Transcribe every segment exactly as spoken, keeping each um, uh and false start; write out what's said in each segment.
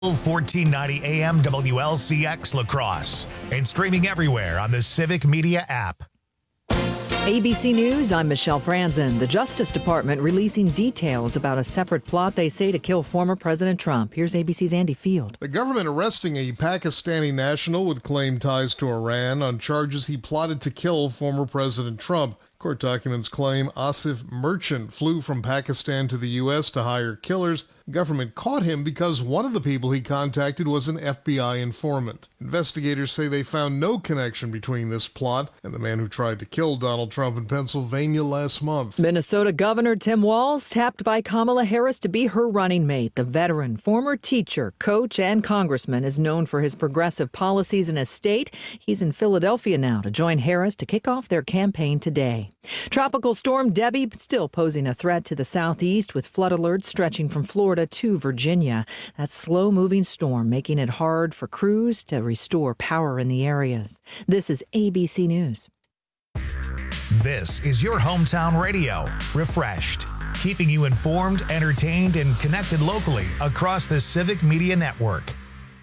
fourteen ninety A M W L C X La Crosse and streaming everywhere on the Civic Media app. A B C News, I'm Michelle Franzen. The Justice Department releasing details about a separate plot they say to kill former President Trump. Here's A B C's Andy Field. The government arresting a Pakistani national with claimed ties to Iran on charges he plotted to kill former President Trump. Court documents claim Asif Merchant flew from Pakistan to the U S to hire killers. The government caught him because one of the people he contacted was an F B I informant. Investigators say they found no connection between this plot and the man who tried to kill Donald Trump in Pennsylvania last month. Minnesota Governor Tim Walz tapped by Kamala Harris to be her running mate. The veteran, former teacher, coach, and congressman is known for his progressive policies in his state. He's in Philadelphia now to join Harris to kick off their campaign today. Tropical storm Debbie still posing a threat to the southeast with flood alerts stretching from Florida to Virginia. That slow-moving storm making it hard for crews to restore power in the areas. This is A B C News. This is your hometown radio, Refreshed, keeping you informed, entertained, and connected locally across the Civic Media Network.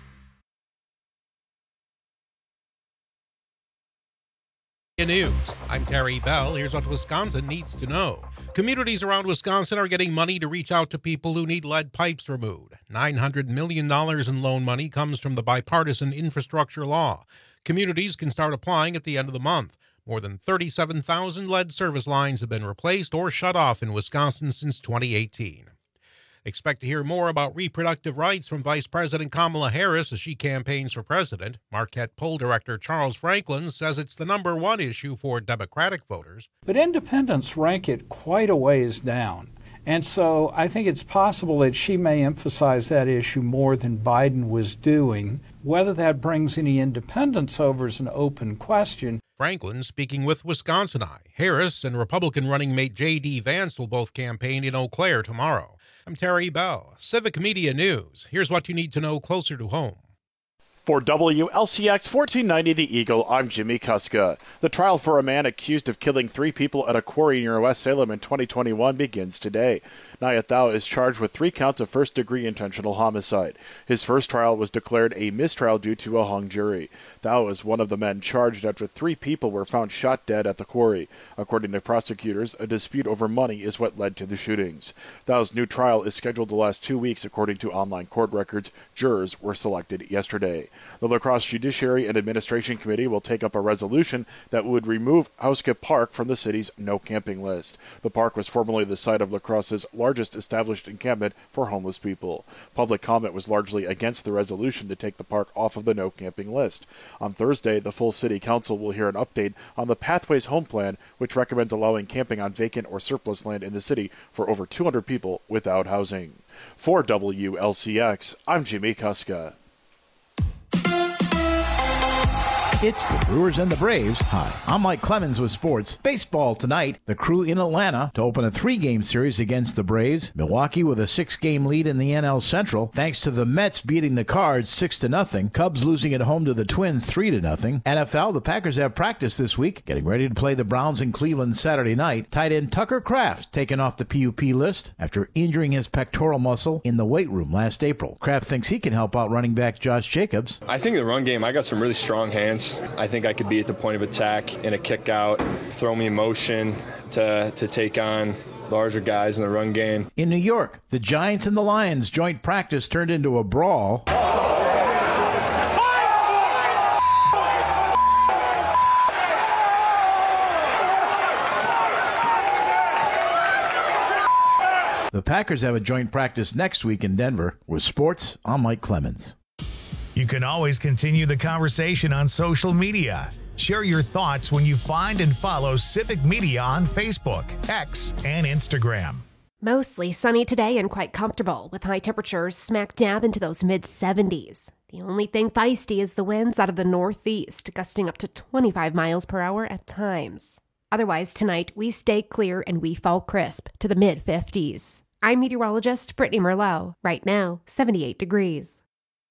News. I'm Terry Bell. Here's what Wisconsin needs to know. Communities around Wisconsin are getting money to reach out to people who need lead pipes removed. nine hundred million dollars in loan money comes from the bipartisan infrastructure law. Communities can start applying at the end of the month. More than thirty-seven thousand lead service lines have been replaced or shut off in Wisconsin since twenty eighteen. Expect to hear more about reproductive rights from Vice President Kamala Harris as she campaigns for president. Marquette poll director Charles Franklin says it's the number one issue for Democratic voters. But independents rank it quite a ways down. And so I think it's possible that she may emphasize that issue more than Biden was doing. Whether that brings any independents over is an open question. Franklin speaking with Wisconsin Eye. Harris and Republican running mate J D. Vance will both campaign in Eau Claire tomorrow. I'm Terry Bell, Civic Media News. Here's what you need to know closer to home. For W L C X fourteen ninety The Eagle, I'm Jimmy Kuska. The trial for a man accused of killing three people at a quarry near West Salem in twenty twenty-one begins today. Nayat Thao is charged with three counts of first-degree intentional homicide. His first trial was declared a mistrial due to a hung jury. Thao is one of the men charged after three people were found shot dead at the quarry. According to prosecutors, a dispute over money is what led to the shootings. Thao's new trial is scheduled to last two weeks, according to online court records. Jurors were selected yesterday. The La Crosse Judiciary and Administration Committee will take up a resolution that would remove Houskip Park from the city's no camping list. The park was formerly the site of La Crosse's largest established encampment for homeless people. Public comment was largely against the resolution to take the park off of the no camping list. On Thursday, the full city council will hear an update on the Pathways Home Plan, which recommends allowing camping on vacant or surplus land in the city for over two hundred people without housing. For W L C X, I'm Jimmy Kuska. It's the Brewers and the Braves. Hi, I'm Mike Clemens with sports. Baseball tonight. The Crew in Atlanta to open a three-game series against the Braves. Milwaukee with a six-game lead in the N L Central, thanks to the Mets beating the Cards six to nothing. Cubs losing at home to the Twins three to nothing. N F L, the Packers have practice this week, getting ready to play the Browns in Cleveland Saturday night. Tight end Tucker Kraft taken off the P U P list after injuring his pectoral muscle in the weight room last April. Kraft thinks he can help out running back Josh Jacobs. I think the run game, I got some really strong hands. I think I could be at the point of attack in a kick out, throw me in motion to, to take on larger guys in the run game. In New York, the Giants and the Lions joint practice turned into a brawl. The Packers have a joint practice next week in Denver. With sports, I'm Mike Clemens. You can always continue the conversation on social media. Share your thoughts when you find and follow Civic Media on Facebook, X, and Instagram. Mostly sunny today and quite comfortable, with high temperatures smack dab into those mid seventies. The only thing feisty is the winds out of the northeast, gusting up to twenty-five miles per hour at times. Otherwise, tonight, we stay clear and we fall crisp to the mid fifties. I'm meteorologist Brittany Merlot. Right now, seventy-eight degrees.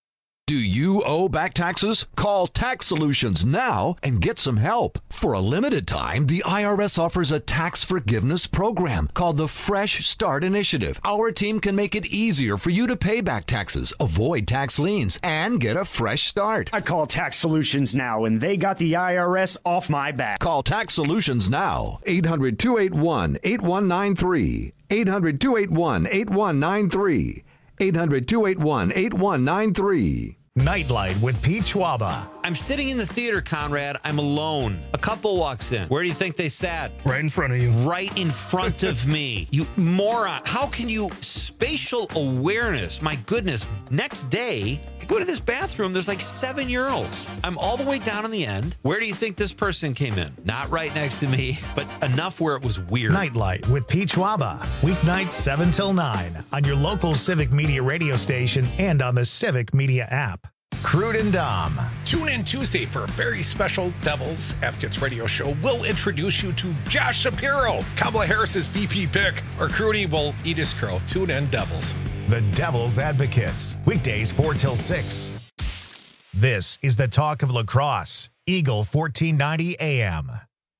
Do you owe back taxes? Call Tax Solutions now and get some help. For a limited time, the I R S offers a tax forgiveness program called the Fresh Start Initiative. Our team can make it easier for you to pay back taxes, avoid tax liens, and get a fresh start. I call Tax Solutions now, and they got the I R S off my back. Call Tax Solutions now. eight hundred, two eight one, eight one nine three. eight hundred, two eight one, eight one nine three. eight hundred, two eight one, eight one nine three. Nightlight with Pete Schwaba. I'm sitting in the theater, Conrad. I'm alone. A couple walks in. Where do you think they sat? Right in front of you. Right in front of me. You moron. How can you... Spatial awareness. My goodness. Next day, I go to this bathroom. There's like seven urinals. I'm all the way down in the end. Where do you think this person came in? Not right next to me, but enough where it was weird. Nightlight with Pete Schwaba. Weeknights seven till nine on your local Civic Media radio station and on the Civic Media app. Crude and Dom. Tune in Tuesday for a very special Devils Advocates radio show. We'll introduce you to Josh Shapiro, Kamala Harris's V P pick, or Crudy will eat his crow. Tune in, Devils. The Devils Advocates. Weekdays four till six. This is the talk of lacrosse. Eagle fourteen ninety A M.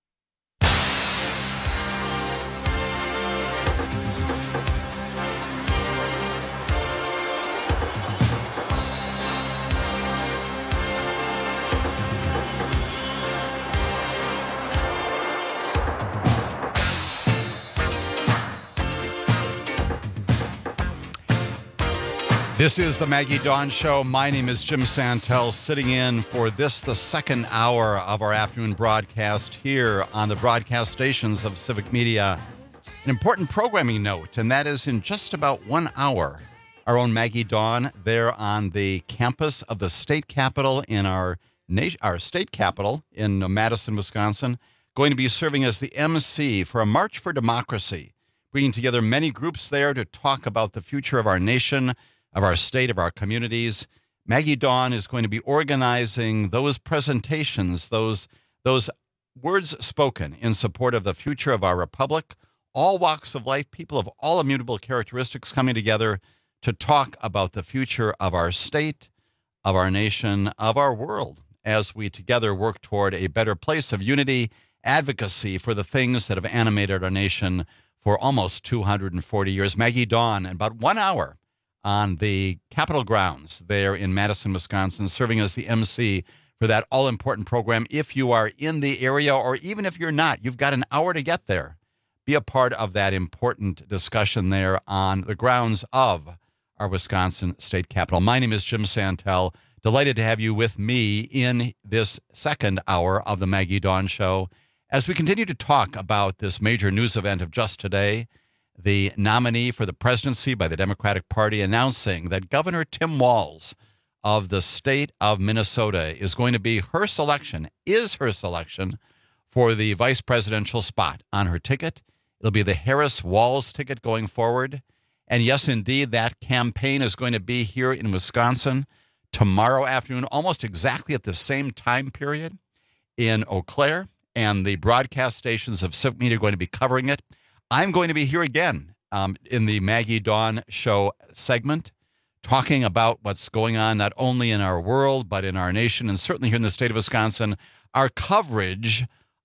This is the Maggie Dawn Show. My name is Jim Santel, sitting in for this, the second hour of our afternoon broadcast here on the broadcast stations of Civic Media. An important programming note, and that is in just about one hour, our own Maggie Dawn there on the campus of the state capitol in our, nation, our state capitol in Madison, Wisconsin, going to be serving as the M C for a March for Democracy, bringing together many groups there to talk about the future of our nation, of our state, of our communities. Maggie Dawn is going to be organizing those presentations, those those words spoken in support of the future of our republic, all walks of life, people of all immutable characteristics coming together to talk about the future of our state, of our nation, of our world, as we together work toward a better place of unity, advocacy for the things that have animated our nation for almost two hundred forty years. Maggie Dawn, in about one hour, on the Capitol grounds there in Madison, Wisconsin, serving as the M C for that all-important program. If you are in the area, or even if you're not, you've got an hour to get there. Be a part of that important discussion there on the grounds of our Wisconsin State Capitol. My name is Jim Santel. Delighted to have you with me in this second hour of the Maggie Dawn Show as we continue to talk about this major news event of just today, the nominee for the presidency by the Democratic Party announcing that Governor Tim Walz of the state of Minnesota is going to be her selection, is her selection for the vice presidential spot on her ticket. It'll be the Harris-Walz ticket going forward. And yes, indeed, that campaign is going to be here in Wisconsin tomorrow afternoon, almost exactly at the same time period in Eau Claire. And the broadcast stations of Civic Media are going to be covering it. I'm going to be here again um, in the Maggie Dawn Show segment, talking about what's going on not only in our world, but in our nation, and certainly here in the state of Wisconsin. Our coverage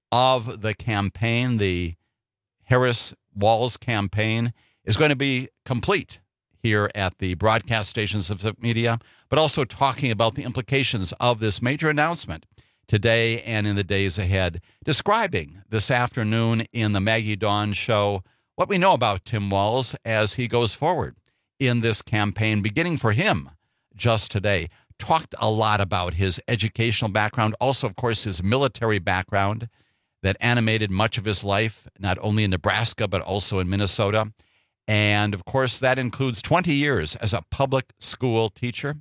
of the campaign, the Harris-Walz campaign, is going to be complete here at the broadcast stations of Civic Media, but also talking about the implications of this major announcement today and in the days ahead, describing this afternoon in the Maggie Dawn Show what we know about Tim Walz as he goes forward in this campaign, beginning for him just today. Talked a lot about his educational background, also, of course, his military background that animated much of his life, not only in Nebraska, but also in Minnesota. And, of course, that includes twenty years as a public school teacher.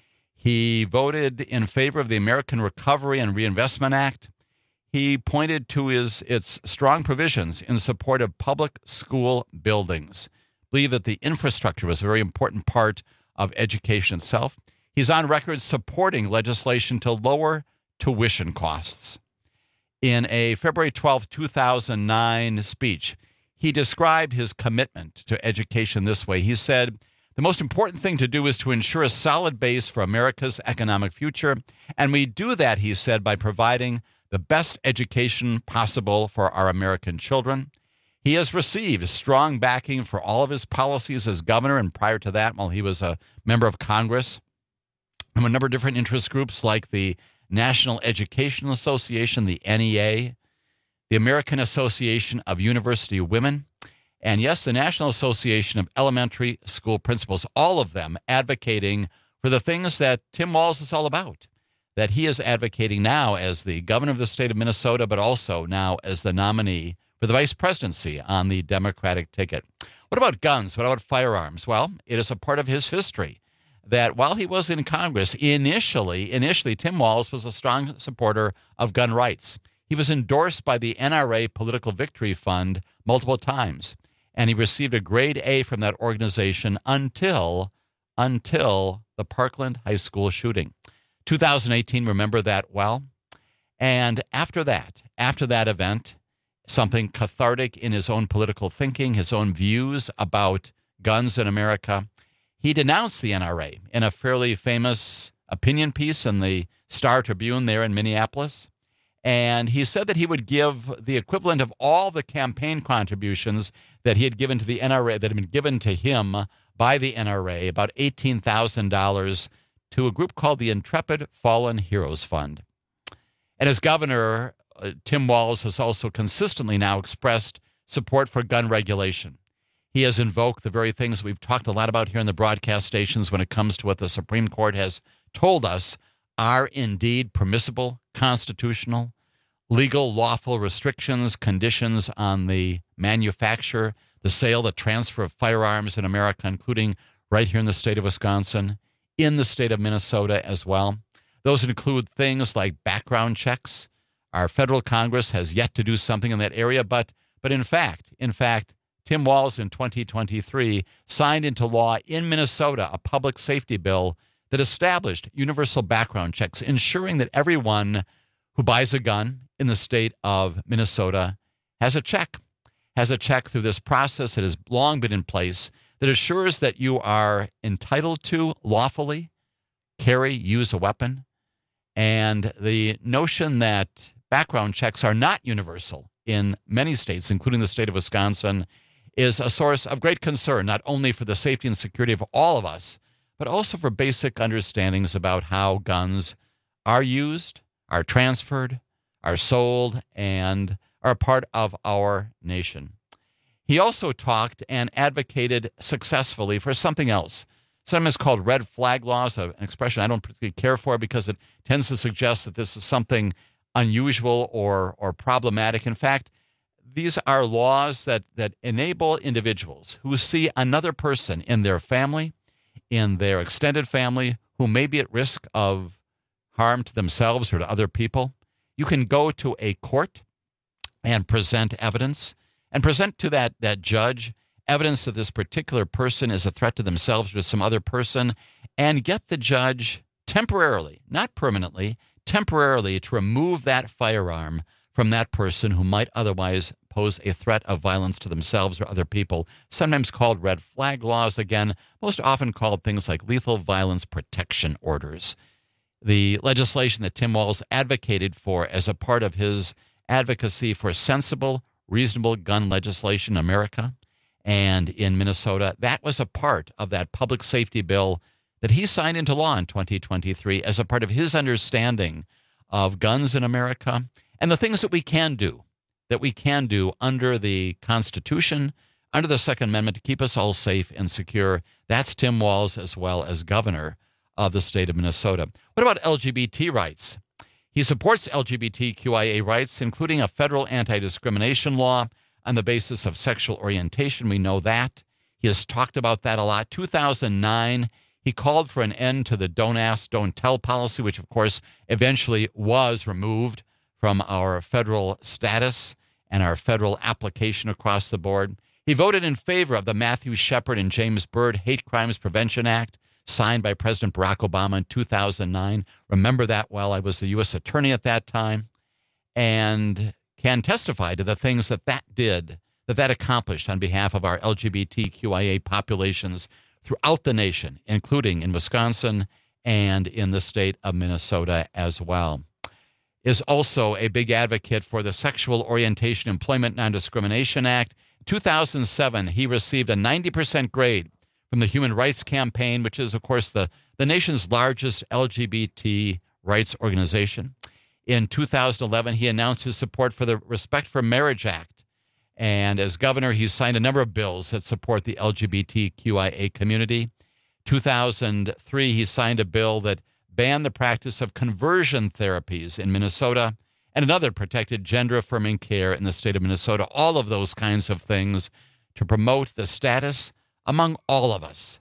He voted in favor of the American Recovery and Reinvestment Act. He pointed to his its strong provisions in support of public school buildings. Believe that the infrastructure was a very important part of education itself. He's on record supporting legislation to lower tuition costs. In a February twelfth, two thousand nine speech, he described his commitment to education this way. He said, The most important thing to do is to ensure a solid base for America's economic future. And we do that, he said, by providing the best education possible for our American children. He has received strong backing for all of his policies as governor, and prior to that, while he was a member of Congress, from a number of different interest groups like the National Education Association, the N E A, the American Association of University Women, and yes, the National Association of Elementary School Principals, all of them advocating for the things that Tim Walz is all about, that he is advocating now as the governor of the state of Minnesota, but also now as the nominee for the vice presidency on the Democratic ticket. What about guns? What about firearms? Well, it is a part of his history that while he was in Congress, initially, initially Tim Walz was a strong supporter of gun rights. He was endorsed by the N R A Political Victory Fund multiple times, and he received a grade A from that organization until, until the Parkland High School shooting. two thousand eighteen, remember that well? And after that, after that event, something cathartic in his own political thinking, his own views about guns in America, he denounced the N R A in a fairly famous opinion piece in the Star Tribune there in Minneapolis. And he said that he would give the equivalent of all the campaign contributions that he had given to the N R A, that had been given to him by the N R A, about eighteen thousand dollars, to a group called the Intrepid Fallen Heroes Fund. And as governor, uh, Tim Walz has also consistently now expressed support for gun regulation. He has invoked the very things we've talked a lot about here in the broadcast stations when it comes to what the Supreme Court has told us are indeed permissible, constitutional, legal, lawful restrictions, conditions on the manufacture, the sale, the transfer of firearms in America, including right here in the state of Wisconsin, in the state of Minnesota as well. Those include things like background checks. Our federal Congress has yet to do something in that area, but but in fact, in fact, Tim Walz in twenty twenty-three signed into law in Minnesota a public safety bill that established universal background checks, ensuring that everyone who buys a gun in the state of Minnesota has a check, has a check through this process that has long been in place that assures that you are entitled to lawfully carry, use a weapon. And the notion that background checks are not universal in many states, including the state of Wisconsin, is a source of great concern, not only for the safety and security of all of us, but also for basic understandings about how guns are used, are transferred, are sold, and are a part of our nation. He also talked and advocated successfully for something else. Sometimes called red flag laws, an expression I don't particularly care for because it tends to suggest that this is something unusual or or problematic. In fact, these are laws that, that enable individuals who see another person in their family, in their extended family, who may be at risk of harm to themselves or to other people. You can go to a court and present evidence and present to that, that judge evidence that this particular person is a threat to themselves or to some other person, and get the judge temporarily, not permanently, temporarily to remove that firearm from that person who might otherwise pose a threat of violence to themselves or other people, sometimes called red flag laws, again, most often called things like lethal violence protection orders. The legislation that Tim Walz advocated for as a part of his advocacy for sensible, reasonable gun legislation in America and in Minnesota, that was a part of that public safety bill that he signed into law in twenty twenty-three as a part of his understanding of guns in America and the things that we can do, that we can do under the Constitution, under the Second Amendment to keep us all safe and secure. That's Tim Walz as well as governor of the state of Minnesota. What about L G B T rights? He supports L G B T Q I A rights, including a federal anti-discrimination law on the basis of sexual orientation. We know that. He has talked about that a lot. two thousand nine, he called for an end to the don't ask, don't tell policy, which, of course, eventually was removed from our federal status and our federal application across the board. He voted in favor of the Matthew Shepard and James Byrd Hate Crimes Prevention Act, signed by President Barack Obama in two thousand nine. Remember that well. I was the U S attorney at that time and can testify to the things that that did, that that accomplished on behalf of our L G B T Q I A populations throughout the nation, including in Wisconsin and in the state of Minnesota as well. Is also a big advocate for the Sexual Orientation Employment Non-Discrimination Act. In two thousand seven, he received a ninety percent grade from the Human Rights Campaign, which is, of course, the, the nation's largest L G B T rights organization. In two thousand eleven, he announced his support for the Respect for Marriage Act. And as governor, he signed a number of bills that support the L G B T Q I A community. two thousand three, he signed a bill that banned the practice of conversion therapies in Minnesota and another protected gender-affirming care in the state of Minnesota. All of those kinds of things to promote the status among all of us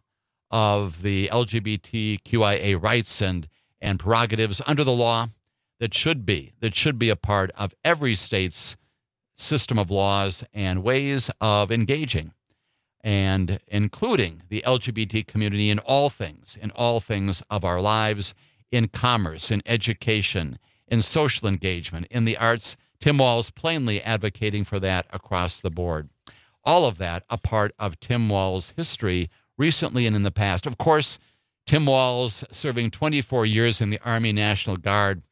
of the L G B T Q I A rights and, and prerogatives under the law that should be, that should be a part of every state's system of laws and ways of engaging, and including the L G B T community in all things, in all things of our lives, in commerce, in education, in social engagement, in the arts. Tim Walz plainly advocating for that across the board. All of that a part of Tim Walz's history recently and in the past. Of course, Tim Walz serving twenty-four years in the Army National Guard,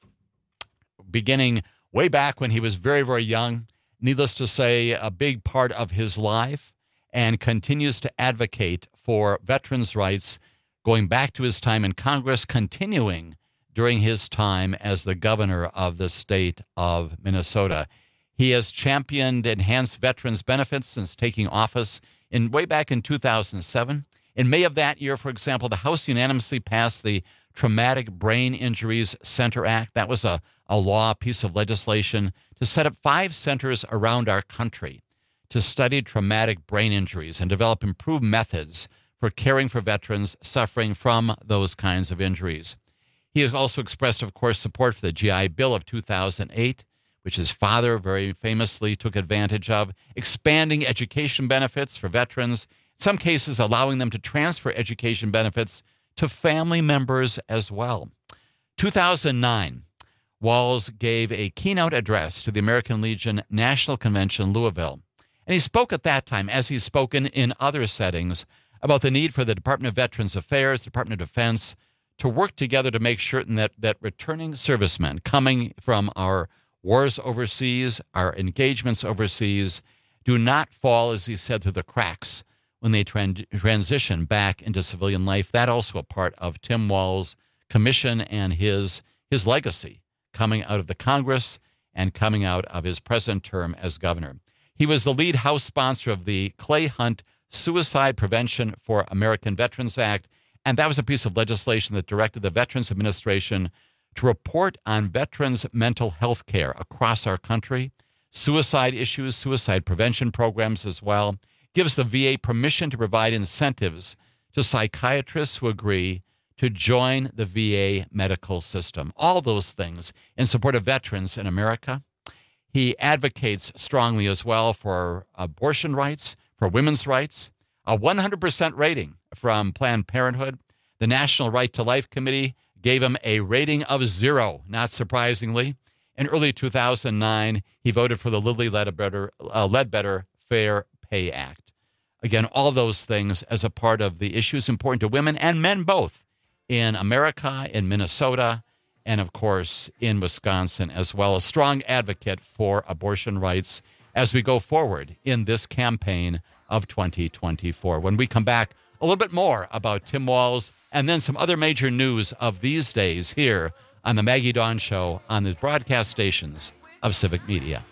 beginning way back when he was very, very young, needless to say, a big part of his life, and continues to advocate for veterans' rights, going back to his time in Congress, continuing during his time as the governor of the state of Minnesota. He has championed enhanced veterans' benefits since taking office in way back in two thousand seven. In May of that year, for example, the House unanimously passed the Traumatic Brain Injuries Center Act. That was a, a law, piece of legislation to set up five centers around our country to study traumatic brain injuries and develop improved methods for caring for veterans suffering from those kinds of injuries. He has also expressed, of course, support for the G I Bill of two thousand eight, which his father very famously took advantage of, expanding education benefits for veterans, in some cases allowing them to transfer education benefits to family members as well. two thousand nine, Walz gave a keynote address to the American Legion National Convention, Louisville. And he spoke at that time, as he's spoken in other settings, about the need for the Department of Veterans Affairs, Department of Defense, to work together to make certain that, that returning servicemen coming from our wars overseas, our engagements overseas, do not fall, as he said, through the cracks when they tran- transition back into civilian life. That also a part of Tim Walz's commission and his, his legacy coming out of the Congress and coming out of his present term as governor. He was the lead House sponsor of the Clay Hunt Suicide Prevention for American Veterans Act, and that was a piece of legislation that directed the Veterans Administration to report on veterans' mental health care across our country, suicide issues, suicide prevention programs as well, gives the V A permission to provide incentives to psychiatrists who agree to join the V A medical system. All those things in support of veterans in America. He advocates strongly as well for abortion rights, for women's rights, a one hundred percent rating from Planned Parenthood. The National Right to Life Committee gave him a rating of zero, not surprisingly. In early two thousand nine, he voted for the Lilly Ledbetter, uh, Ledbetter Fair Pay Act. Again, all those things as a part of the issues important to women and men both in America, in Minnesota, and of course in Wisconsin as well. A strong advocate for abortion rights as we go forward in this campaign of twenty twenty-four. When we come back, a little bit more about Tim Walz and then some other major news of these days here on the Maggie Dawn Show on the broadcast stations of Civic Media.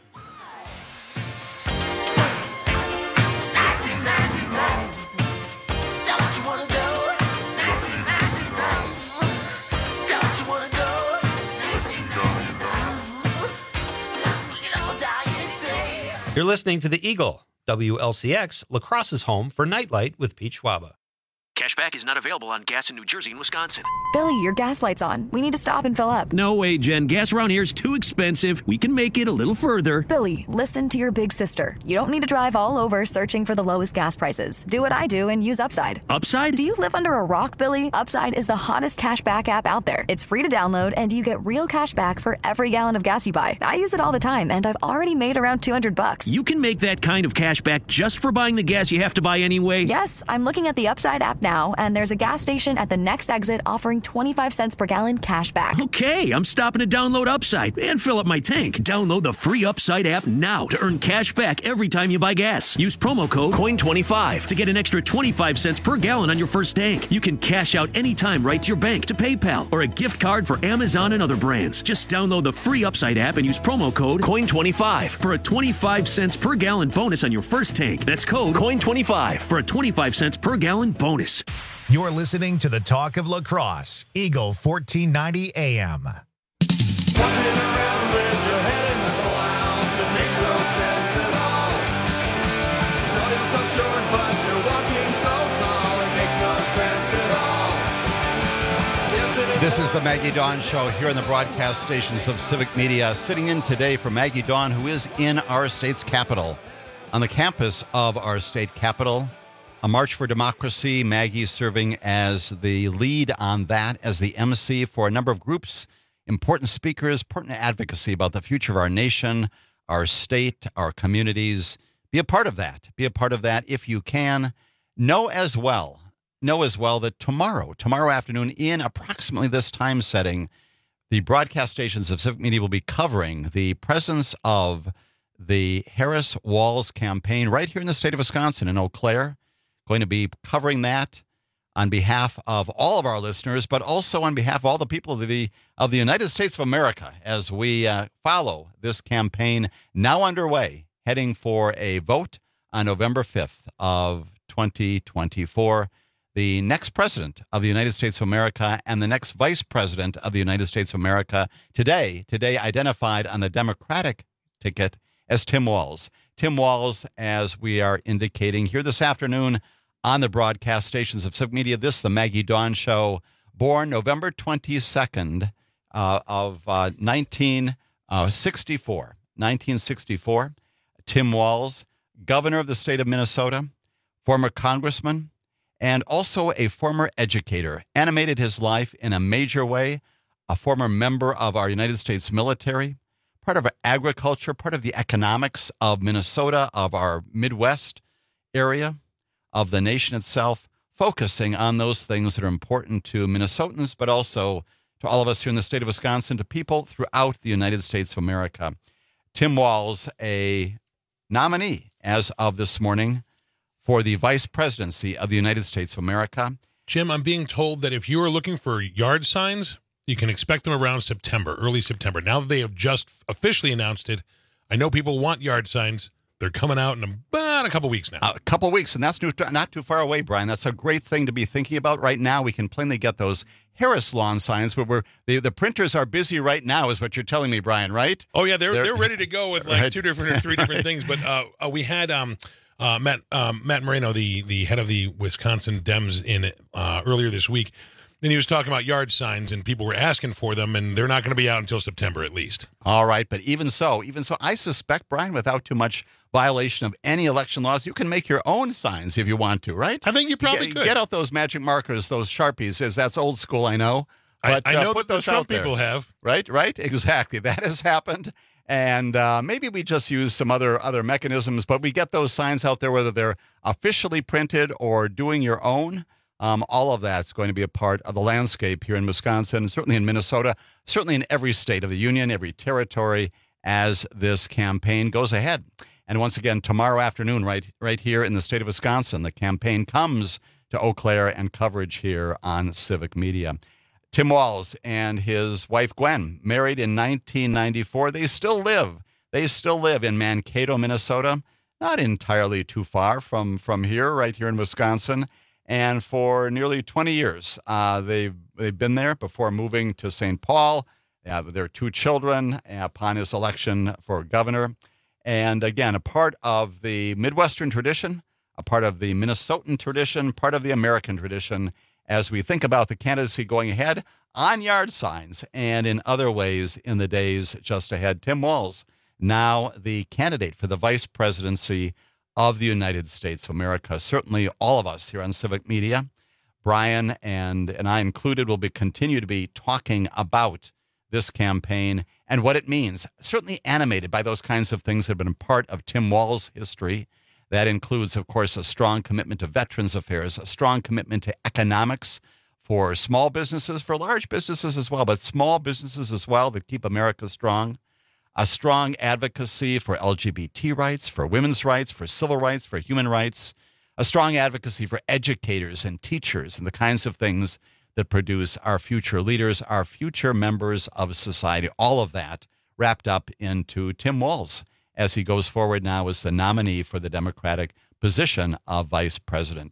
You're listening to The Eagle, W L C X, La Crosse's home for Nightlight with Pete Schwaba. Cashback is not available on gas in New Jersey and Wisconsin. Billy, your gas light's on. We need to stop and fill up. No way, Jen. Gas around here is too expensive. We can make it a little further. Billy, listen to your big sister. You don't need to drive all over searching for the lowest gas prices. Do what I do and use Upside. Upside? Do you live under a rock, Billy? Upside is the hottest cashback app out there. It's free to download, and you get real cash back for every gallon of gas you buy. I use it all the time, and I've already made around two hundred bucks. You can make that kind of cash back just for buying the gas you have to buy anyway? Yes, I'm looking at the Upside app now. now, and there's a gas station at the next exit offering twenty-five cents per gallon cash back. Okay, I'm stopping to download Upside and fill up my tank. Download the free Upside app now to earn cash back every time you buy gas. Use promo code coin twenty-five to get an extra twenty-five cents per gallon on your first tank. You can cash out anytime right to your bank, to PayPal, or a gift card for Amazon and other brands. Just download the free Upside app and use promo code coin twenty-five for a twenty-five cents per gallon bonus on your first tank. That's code coin twenty-five for a twenty-five cents per gallon bonus. You're listening to the Talk of La Crosse, Eagle fourteen ninety A M. This is the Maggie Dawn Show here on the broadcast stations of Civic Media. Sitting in today for Maggie Dawn, who is in our state's capital. On the campus of our state capital, a March for Democracy. Maggie serving as the lead on that, as the M C for a number of groups, important speakers, important advocacy about the future of our nation, our state, our communities. Be a part of that. Be a part of that if you can. Know as well. Know as well that tomorrow, tomorrow afternoon, in approximately this time setting, the broadcast stations of Civic Media will be covering the presence of the Harris Walz campaign right here in the state of Wisconsin, in Eau Claire. Going to be covering that on behalf of all of our listeners, but also on behalf of all the people of the of the United States of America as we uh, follow this campaign now underway, heading for a vote on November fifth of twenty twenty-four. The next president of the United States of America and the next vice president of the United States of America, today, today identified on the Democratic ticket as Tim Walz. Tim Walz, as we are indicating here this afternoon on the broadcast stations of Civic Media, this, the Maggie Dawn Show, born November twenty-second uh, of uh, nineteen sixty-four. nineteen sixty-four. Tim Walz, governor of the state of Minnesota, former congressman, and also a former educator. Animated his life in a major way, a former member of our United States military, part of agriculture, part of the economics of Minnesota, of our Midwest area, of the nation itself, focusing on those things that are important to Minnesotans, but also to all of us here in the state of Wisconsin, to people throughout the United States of America. Tim Walz, a nominee as of this morning for the vice presidency of the United States of America. Jim, I'm being told that if you are looking for yard signs, you can expect them around September, early September. Now that they have just officially announced it, I know people want yard signs. They're coming out in about a couple weeks now. A couple weeks, and that's not too far away, Brian. That's a great thing to be thinking about right now. We can plainly get those Harris lawn signs, but we're the, the printers are busy right now, is what you're telling me, Brian, right? Oh, yeah, they're they're, they're ready to go with like right. two different or three different things. But uh, uh, we had um, uh, Matt um, Matt Moreno, the, the head of the Wisconsin Dems, in uh, earlier this week. And he was talking about yard signs, and people were asking for them, and they're not going to be out until September at least. All right, but even so, even so, I suspect, Brian, without too much violation of any election laws, you can make your own signs if you want to, right? I think you probably get, could. Get out those magic markers, those Sharpies, as that's old school, I know. But, I, I know uh, put that those the Trump out there. people have. Right, right, exactly. That has happened. And uh, maybe we just use some other other mechanisms, but we get those signs out there, whether they're officially printed or doing your own. Um, all of that's going to be a part of the landscape here in Wisconsin, certainly in Minnesota, certainly in every state of the union, every territory, as this campaign goes ahead. And once again, tomorrow afternoon, right, right here in the state of Wisconsin, the campaign comes to Eau Claire and coverage here on Civic Media. Tim Walz and his wife Gwen, married in nineteen ninety-four. They still live. They still live in Mankato, Minnesota, not entirely too far from, from here, right here in Wisconsin. And for nearly twenty years, uh, they've, they've been there before moving to Saint Paul. Uh, their two children upon his election for governor. And again, a part of the Midwestern tradition, a part of the Minnesotan tradition, part of the American tradition, as we think about the candidacy going ahead on yard signs and in other ways in the days just ahead. Tim Walz, now the candidate for the vice presidency of the United States of America. Certainly all of us here on Civic Media, Brian and, and I included, will be continue to be talking about this campaign and what it means. Certainly animated by those kinds of things that have been part of Tim Walz's history, That includes, of course, a strong commitment to veterans affairs, a strong commitment to economics for small businesses, for large businesses as well, but small businesses as well that keep America strong. A strong advocacy for L G B T rights, for women's rights, for civil rights, for human rights. A strong advocacy for educators and teachers and the kinds of things that produce our future leaders, our future members of society. All of that wrapped up into Tim Walz as he goes forward now as the nominee for the Democratic position of vice president.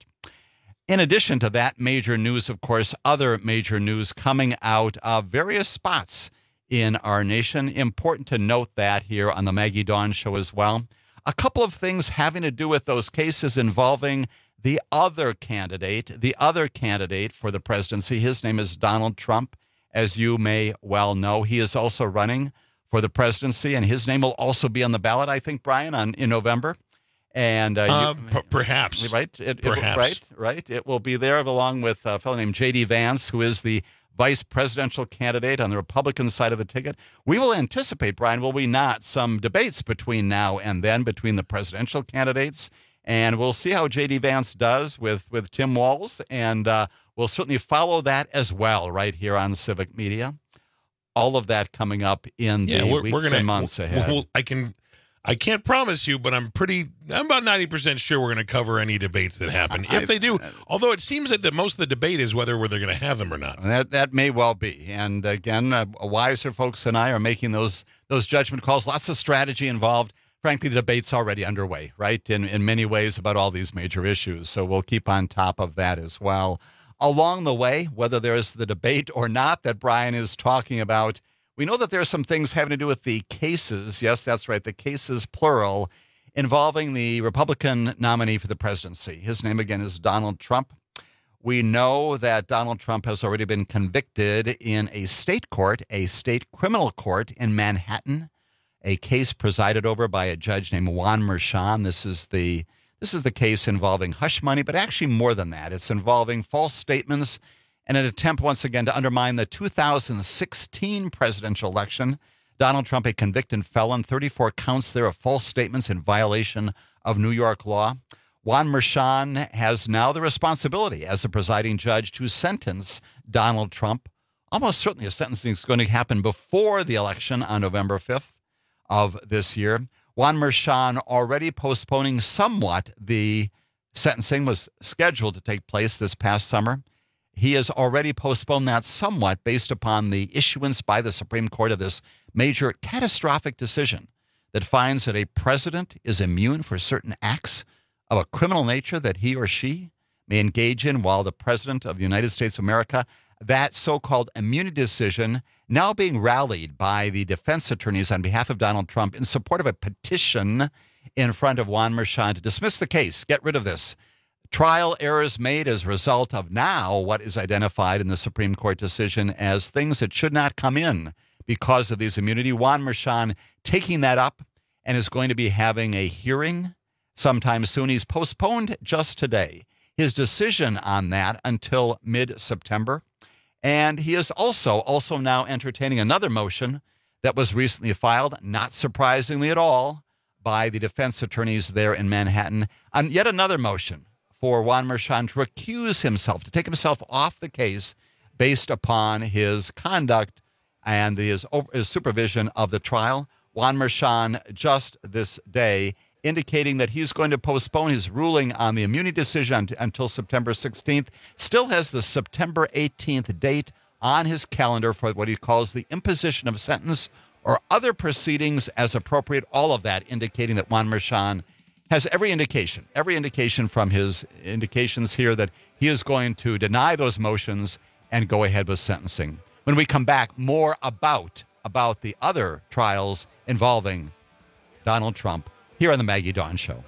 In addition to that major news, of course, other major news coming out of various spots in our nation. Important to note that here on the Maggie Dawn Show as well. A couple of things having to do with those cases involving the other candidate, the other candidate for the presidency. His name is Donald Trump, as you may well know. He is also running for the presidency, and his name will also be on the ballot, I think, Brian, on in November. And uh, uh, you, p- perhaps, right, it, perhaps, it, right, right. It will be there along with a fellow named J D Vance, who is the vice presidential candidate on the Republican side of the ticket. We will anticipate, Brian, will we not, some debates between now and then between the presidential candidates, and we'll see how J D Vance does with with Tim Walz, and uh, we'll certainly follow that as well right here on Civic Media. All of that coming up in yeah, the we're, weeks we're gonna, and months ahead. Well, I can. I can't promise you, but I'm pretty, I'm about ninety percent sure we're going to cover any debates that happen. If I, they do, although it seems that the, most of the debate is whether they're going to have them or not. That that may well be. And again, uh, wiser folks than I are making those those judgment calls. Lots of strategy involved. Frankly, the debate's already underway, right, in, in many ways about all these major issues. So we'll keep on top of that as well. Along the way, whether there's the debate or not that Brian is talking about, we know that there are some things having to do with the cases. Yes, that's right. The cases, plural, involving the Republican nominee for the presidency. His name, again, is Donald Trump. We know that Donald Trump has already been convicted in a state court, a state criminal court in Manhattan, a case presided over by a judge named Juan Merchan. This is the this is the case involving hush money, but actually more than that. It's involving false statements and an attempt once again to undermine the two thousand sixteen presidential election. Donald Trump, a convicted felon, thirty-four counts there of false statements in violation of New York law. Juan Merchan has now the responsibility as the presiding judge to sentence Donald Trump. Almost certainly a sentencing is going to happen before the election on November fifth of this year. Juan Merchan already postponing somewhat the sentencing was scheduled to take place this past summer. He has already postponed that somewhat based upon the issuance by the Supreme Court of this major catastrophic decision that finds that a president is immune for certain acts of a criminal nature that he or she may engage in while the president of the United States of America. That so-called immunity decision now being rallied by the defense attorneys on behalf of Donald Trump in support of a petition in front of Juan Merchan to dismiss the case, get rid of this. Trial errors made as a result of now what is identified in the Supreme Court decision as things that should not come in because of these immunity. Juan Merchan taking that up and is going to be having a hearing sometime soon. He's postponed just today his decision on that until mid-September. And he is also, also now entertaining another motion that was recently filed, not surprisingly at all, by the defense attorneys there in Manhattan, on yet another motion for Juan Merchan to recuse himself, to take himself off the case based upon his conduct and his, his supervision of the trial. Juan Merchan just this day indicating that he's going to postpone his ruling on the immunity decision until September sixteenth, still has the September eighteenth date on his calendar for what he calls the imposition of sentence or other proceedings as appropriate. All of that indicating that Juan Merchan has every indication, every indication from his indications here that he is going to deny those motions and go ahead with sentencing. When we come back, more about, about the other trials involving Donald Trump here on the Maggie Dawn Show.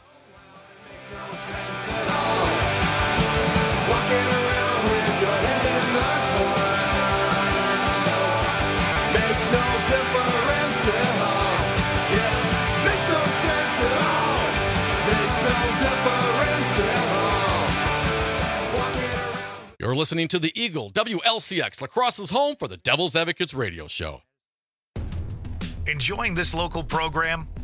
You're listening to the Eagle, W L C X, La Crosse's home for the Devil's Advocates radio show. Enjoying this local program?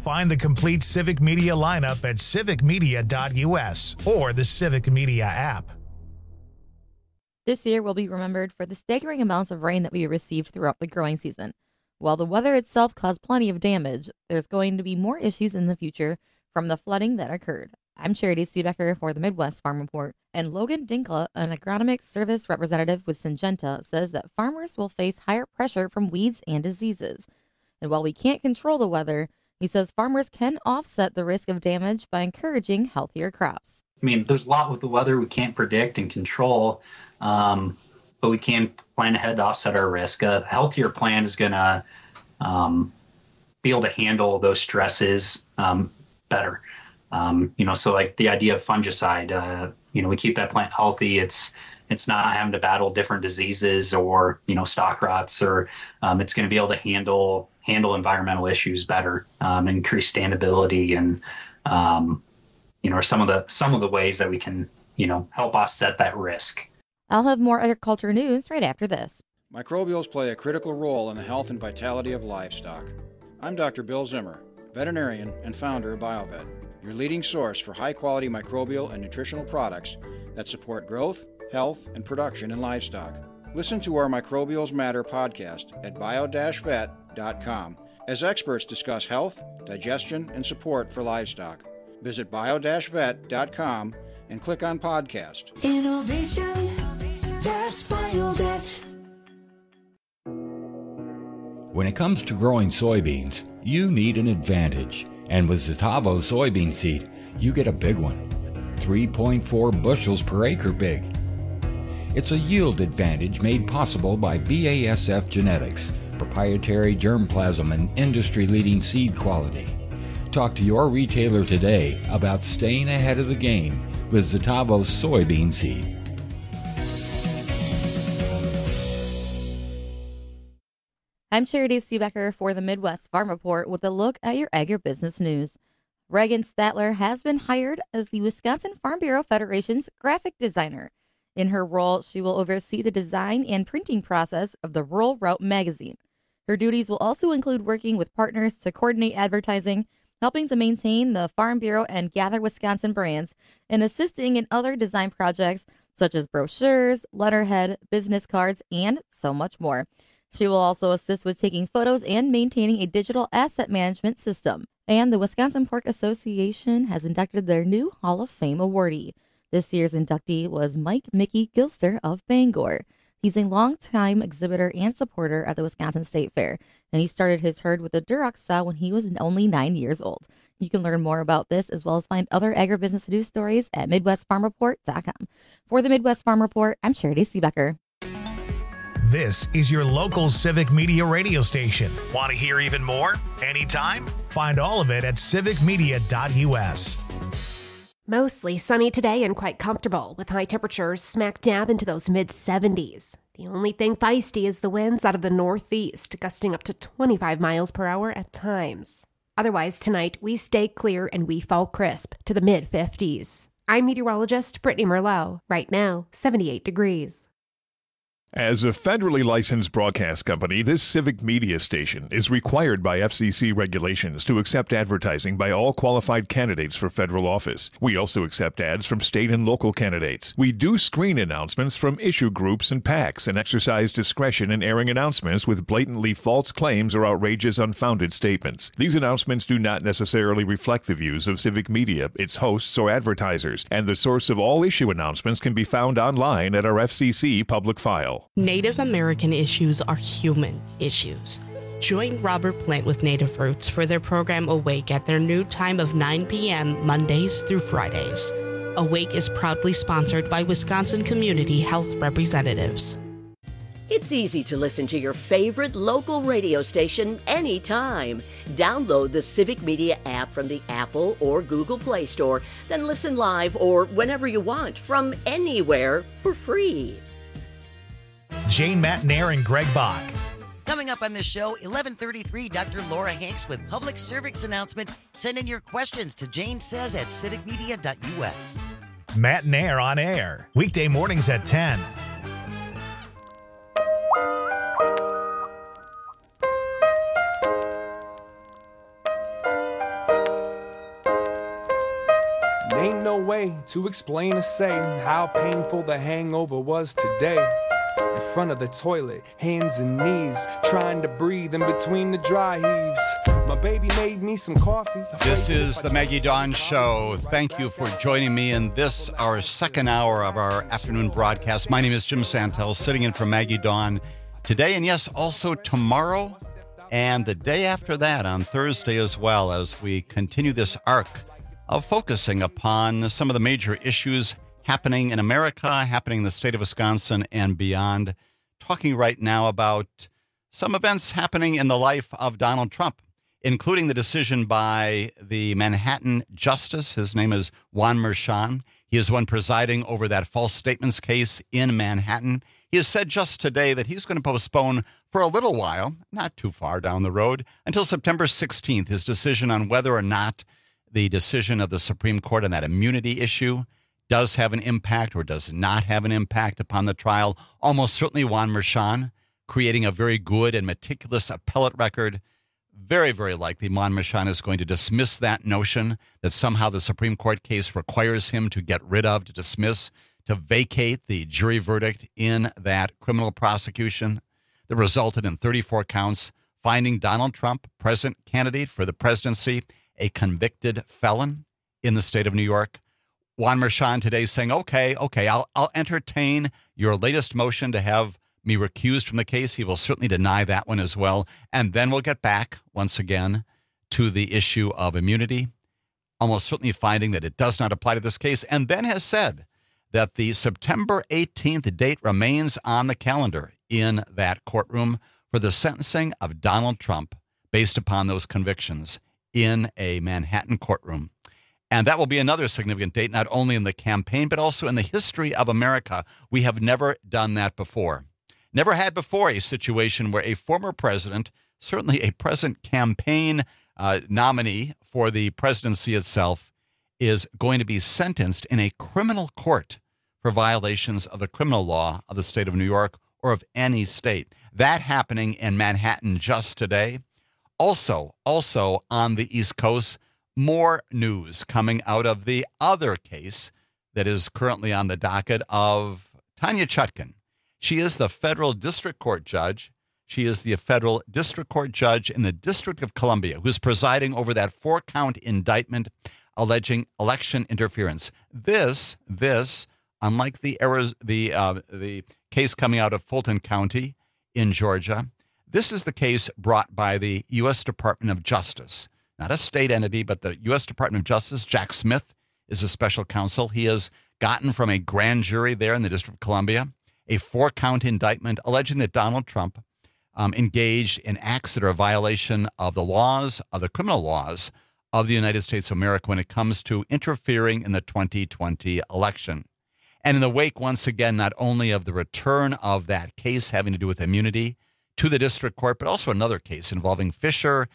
Find the complete Civic Media lineup at civic media dot u s or the Civic Media app. This year will be remembered for the staggering amounts of rain that we received throughout the growing season. While the weather itself caused plenty of damage, there's going to be more issues in the future from the flooding that occurred. I'm Charity Seebecker for the Midwest Farm Report, and Logan Dinkla, an agronomic service representative with Syngenta, says that farmers will face higher pressure from weeds and diseases. And while we can't control the weather, he says farmers can offset the risk of damage by encouraging healthier crops. I mean, there's a lot with the weather we can't predict and control, um, but we can plan ahead to offset our risk. A healthier plan is going to um, be able to handle those stresses um, better. Um, you know, so like the idea of fungicide, uh, you know, we keep that plant healthy. It's it's not having to battle different diseases or, you know, stock rots, or um, it's going to be able to handle handle environmental issues better, um, increase standability, and um, you know, are some of the some of the ways that we can, you know, help offset that risk. I'll have more agriculture news right after this. Microbials play a critical role in the health and vitality of livestock. I'm Doctor Bill Zimmer, veterinarian and founder of BioVet, your leading source for high-quality microbial and nutritional products that support growth, health, and production in livestock. Listen to our Microbials Matter podcast at bio dash vet dot com as experts discuss health, digestion, and support for livestock. Visit bio dash vet dot com and click on podcast. Innovation, that's BioVet. When it comes to growing soybeans, you need an advantage. And with Zetavo soybean seed, you get a big one. three point four bushels per acre big. It's a yield advantage made possible by B A S F genetics, proprietary germplasm, and industry-leading seed quality. Talk to your retailer today about staying ahead of the game with Zetavo soybean seed. I'm Charity Seebecker for the Midwest Farm Report with a look at your agribusiness news. Reagan Statler has been hired as the Wisconsin Farm Bureau Federation's graphic designer. In her role, she will oversee the design and printing process of the Rural Route magazine. Her duties will also include working with partners to coordinate advertising, helping to maintain the Farm Bureau and Gather Wisconsin brands, and assisting in other design projects such as brochures, letterhead, business cards, and so much more. She will also assist with taking photos and maintaining a digital asset management system. And the Wisconsin Pork Association has inducted their new Hall of Fame awardee. This year's inductee was Mike Mickey Gilster of Bangor. He's a longtime exhibitor and supporter at the Wisconsin State Fair, and he started his herd with the Duroc sow when he was only nine years old. You can learn more about this as well as find other agribusiness news stories at midwest farm report dot com. For the Midwest Farm Report, I'm Charity Seebecker. This is your local Civic Media radio station. Want to hear even more? Anytime? Find all of it at civic media dot u s. Mostly sunny today and quite comfortable, with high temperatures smack dab into those mid seventies. The only thing feisty is the winds out of the northeast, gusting up to twenty-five miles per hour at times. Otherwise, tonight, we stay clear and we fall crisp to the mid fifties. I'm meteorologist Brittany Merlot. Right now, seventy-eight degrees. As a federally licensed broadcast company, this Civic Media station is required by F C C regulations to accept advertising by all qualified candidates for federal office. We also accept ads from state and local candidates. We do screen announcements from issue groups and PACs and exercise discretion in airing announcements with blatantly false claims or outrageous unfounded statements. These announcements do not necessarily reflect the views of Civic Media, its hosts, or advertisers, and the source of all issue announcements can be found online at our F C C public file. Native American issues are human issues. Join Robert Plant with Native Roots for their program Awake at their new time of nine p.m. Mondays through Fridays. Awake is proudly sponsored by Wisconsin Community Health Representatives. It's easy to listen to your favorite local radio station anytime. Download the Civic Media app from the Apple or Google Play Store, then listen live or whenever you want from anywhere for free. Jane Matnair and Greg Bach. Coming up on this show, eleven thirty-three, Doctor Laura Hanks with public service announcement. Send in your questions to Jane Says at civic media dot u s. Matnair on air, weekday mornings at ten. way to explain or say how painful the hangover was today. In front of the toilet, hands and knees, trying to breathe in between the dry heaves. My baby made me some coffee. This is the Maggie Dawn Show. Thank you for joining me in this, our second hour of our afternoon broadcast. My name is Jim Santel, sitting in for Maggie Dawn today, and yes, also tomorrow and the day after that on Thursday as well, as we continue this arc of focusing upon some of the major issues happening in America, happening in the state of Wisconsin and beyond. Talking right now about some events happening in the life of Donald Trump, including the decision by the Manhattan Justice. His name is Juan Merchan. He is one presiding over that false statements case in Manhattan. He has said just today that he's going to postpone for a little while, not too far down the road, until September sixteenth, his decision on whether or not the decision of the Supreme Court on that immunity issue does have an impact or does not have an impact upon the trial. Almost certainly Juan Merchan creating a very good and meticulous appellate record. Very, very likely Juan Merchan is going to dismiss that notion that somehow the Supreme Court case requires him to get rid of, to dismiss, to vacate the jury verdict in that criminal prosecution that resulted in thirty-four counts, finding Donald Trump, present candidate for the presidency, a convicted felon in the state of New York. Juan Merchan today saying, okay, okay, I'll, I'll entertain your latest motion to have me recused from the case. He will certainly deny that one as well. And then we'll get back once again to the issue of immunity, almost certainly finding that it does not apply to this case, and then has said that the September eighteenth date remains on the calendar in that courtroom for the sentencing of Donald Trump based upon those convictions in a Manhattan courtroom. And that will be another significant date, not only in the campaign, but also in the history of America. We have never done that before. Never had before a situation where a former president, certainly a present campaign uh, nominee for the presidency itself, is going to be sentenced in a criminal court for violations of the criminal law of the state of New York or of any state. That happening in Manhattan just today. Also, also on the East Coast, more news coming out of the other case that is currently on the docket of Tanya Chutkan. She is the federal district court judge. She is the federal district court judge in the District of Columbia who's presiding over that four-count indictment alleging election interference. This, this, unlike the errors, the uh, the case coming out of Fulton County in Georgia, this is the case brought by the U S Department of Justice. Not a state entity, but the U S Department of Justice. Jack Smith is a special counsel. He has gotten from a grand jury there in the District of Columbia a four-count indictment alleging that Donald Trump um, engaged in acts that are a violation of the laws, of the criminal laws of the United States of America when it comes to interfering in the twenty twenty election. And in the wake, once again, not only of the return of that case having to do with immunity to the district court, but also another case involving Fisher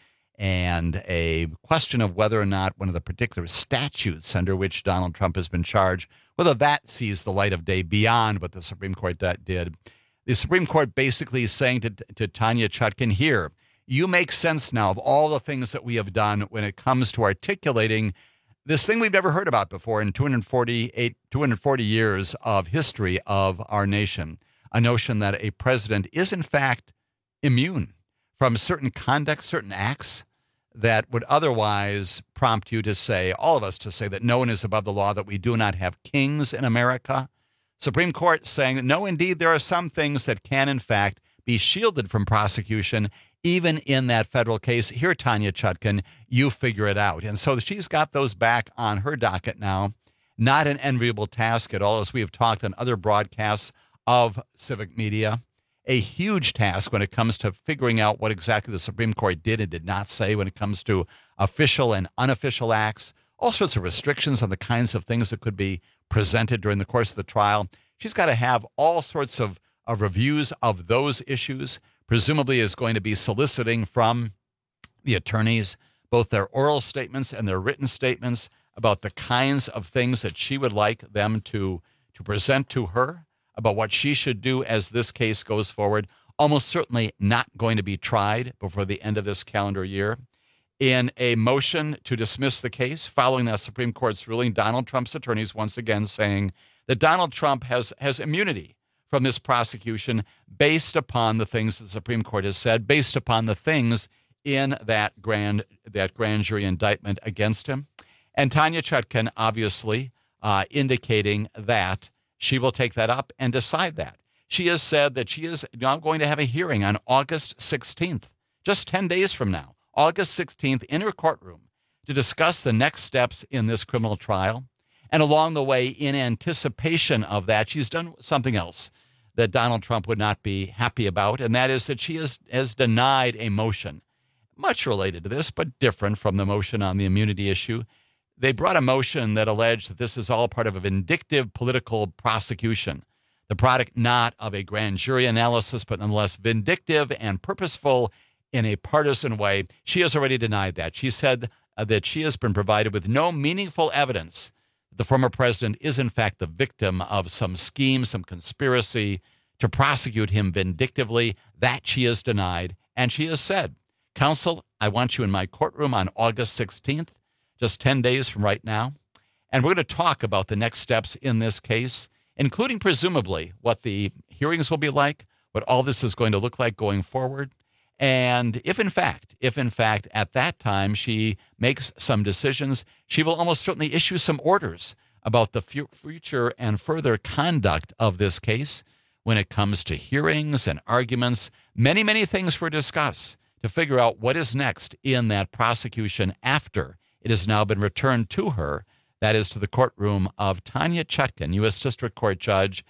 and a question of whether or not one of the particular statutes under which Donald Trump has been charged, whether that sees the light of day beyond what the Supreme Court did. The Supreme Court basically saying to, to Tanya Chutkan, here, you make sense now of all the things that we have done when it comes to articulating this thing we've never heard about before in two hundred forty-eight, two hundred forty years of history of our nation, a notion that a president is in fact immune from certain conduct, certain acts that would otherwise prompt you to say, all of us to say that no one is above the law, that we do not have kings in America. Supreme Court saying that no, indeed, there are some things that can, in fact, be shielded from prosecution, even in that federal case. Here, Tanya Chutkan, you figure it out. And so she's got those back on her docket now. Not an enviable task at all, as we have talked on other broadcasts of Civic Media. A huge task when it comes to figuring out what exactly the Supreme Court did and did not say when it comes to official and unofficial acts, all sorts of restrictions on the kinds of things that could be presented during the course of the trial. She's got to have all sorts of, of reviews of those issues, presumably is going to be soliciting from the attorneys both their oral statements and their written statements about the kinds of things that she would like them to, to present to her, about what she should do as this case goes forward. Almost certainly not going to be tried before the end of this calendar year. In a motion to dismiss the case following that Supreme Court's ruling, Donald Trump's attorneys once again saying that Donald Trump has, has immunity from this prosecution based upon the things the Supreme Court has said, based upon the things in that grand that grand jury indictment against him. And Tanya Chutkan obviously uh, indicating that she will take that up and decide that. She has said that she is now going to have a hearing on August sixteenth, just ten days from now, August sixteenth, in her courtroom to discuss the next steps in this criminal trial. And along the way, in anticipation of that, she's done something else that Donald Trump would not be happy about, and that is that she has, has denied a motion, much related to this, but different from the motion on the immunity issue. They brought a motion that alleged that this is all part of a vindictive political prosecution, the product not of a grand jury analysis, but nonetheless vindictive and purposeful in a partisan way. She has already denied that. She said uh, that she has been provided with no meaningful evidence that the former president is, in fact, the victim of some scheme, some conspiracy to prosecute him vindictively. That she has denied. And she has said, counsel, I want you in my courtroom on August sixteenth, just ten days from right now. And we're going to talk about the next steps in this case, including presumably what the hearings will be like, what all this is going to look like going forward. And if in fact, if in fact at that time she makes some decisions, she will almost certainly issue some orders about the fu- future and further conduct of this case when it comes to hearings and arguments, many, many things for discuss to figure out what is next in that prosecution after it has now been returned to her, that is to the courtroom of Tanya Chutkan, U S District Court Judge,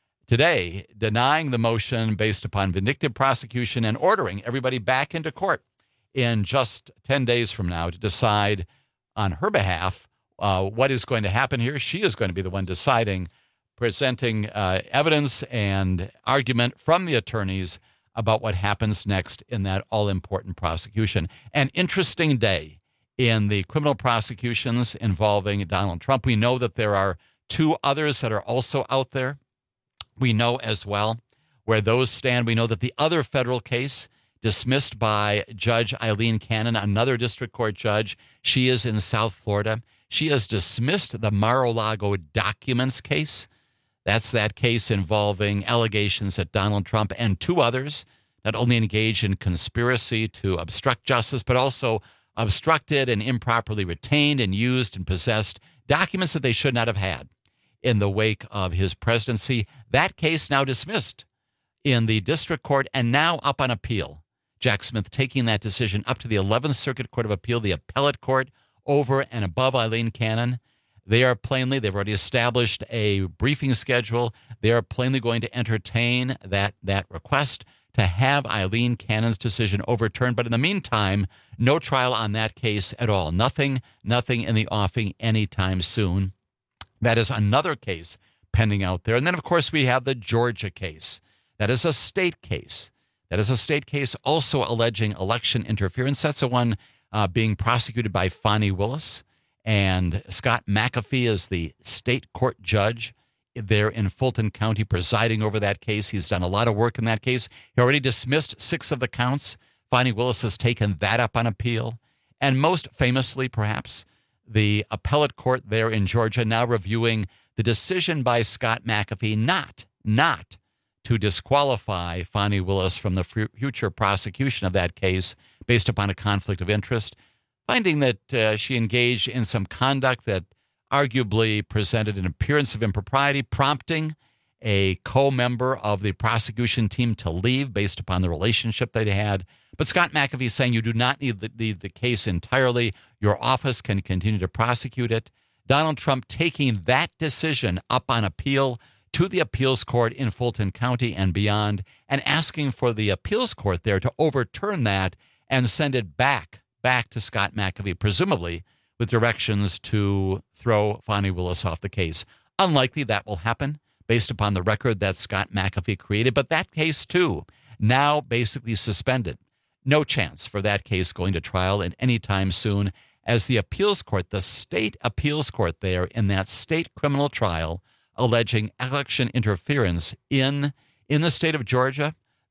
today denying the motion based upon vindictive prosecution and ordering everybody back into court in just ten days from now to decide on her behalf uh, what is going to happen here. She is going to be the one deciding, presenting uh, evidence and argument from the attorneys about what happens next in that all-important prosecution. An interesting day in the criminal prosecutions involving Donald Trump. We know that there are two others that are also out there. We know as well where those stand. We know that the other federal case dismissed by Judge Eileen Cannon, another district court judge, she is in South Florida. She has dismissed the Mar-a-Lago documents case. That's that case involving allegations that Donald Trump and two others not only engaged in conspiracy to obstruct justice, but also obstructed and improperly retained and used and possessed documents that they should not have had in the wake of his presidency. That case now dismissed in the district court and now up on appeal. Jack Smith taking that decision up to the eleventh Circuit Court of Appeal, the appellate court, over and above Eileen Cannon. They are plainly, they've already established a briefing schedule. They are plainly going to entertain that, that request to have Eileen Cannon's decision overturned. But in the meantime, no trial on that case at all. Nothing, nothing in the offing anytime soon. That is another case pending out there. And then, of course, we have the Georgia case. That is a state case. That is a state case also alleging election interference. That's the one uh, being prosecuted by Fani Willis. And Scott McAfee is the state court judge there in Fulton County presiding over that case. He's done a lot of work in that case. He already dismissed six of the counts. Fani Willis has taken that up on appeal. And most famously, perhaps, the appellate court there in Georgia now reviewing the decision by Scott McAfee not, not to disqualify Fani Willis from the future prosecution of that case based upon a conflict of interest, finding that uh, she engaged in some conduct that arguably presented an appearance of impropriety, prompting a co-member of the prosecution team to leave based upon the relationship they had. But Scott McAfee is saying you do not need the, the, the case entirely. Your office can continue to prosecute it. Donald Trump taking that decision up on appeal to the appeals court in Fulton County and beyond, and asking for the appeals court there to overturn that and send it back, back to Scott McAfee, presumably with directions to throw Fani Willis off the case. Unlikely that will happen based upon the record that Scott McAfee created, but that case, too, now basically suspended. No chance for that case going to trial at any time soon, as the appeals court, the state appeals court there in that state criminal trial alleging election interference in, in the state of Georgia,